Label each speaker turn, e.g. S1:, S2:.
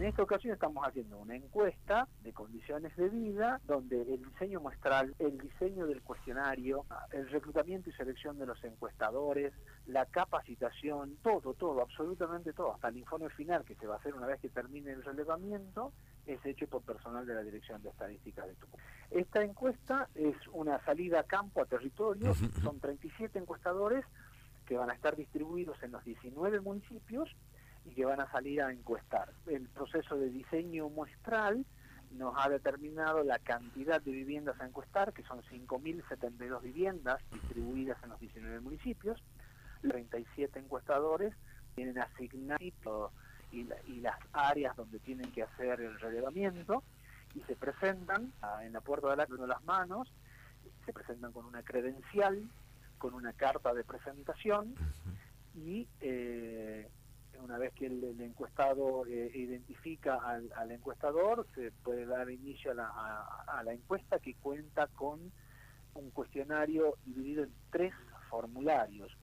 S1: esta ocasión estamos haciendo una encuesta de condiciones de vida, donde el diseño muestral, el diseño del cuestionario, el reclutamiento y selección de los encuestadores, la capacitación, todo, absolutamente todo, hasta el informe final que se va a hacer una vez que termine el relevamiento, es hecho por personal de la Dirección de Estadísticas de Tucumán. Esta encuesta es una salida a campo, a territorio, son 37 encuestadores que van a estar distribuidos en los 19 municipios y que van a salir a encuestar. El proceso de diseño muestral nos ha determinado la cantidad de viviendas a encuestar, que son 5.072 viviendas distribuidas en los 19 municipios. 37 encuestadores tienen asignado y las áreas donde tienen que hacer el relevamiento, y se presentan en la puerta de las manos, se presentan con una credencial, con una carta de presentación, y una vez que el encuestado identifica al encuestador, se puede dar inicio a la encuesta, que cuenta con un cuestionario dividido en 3 formularios.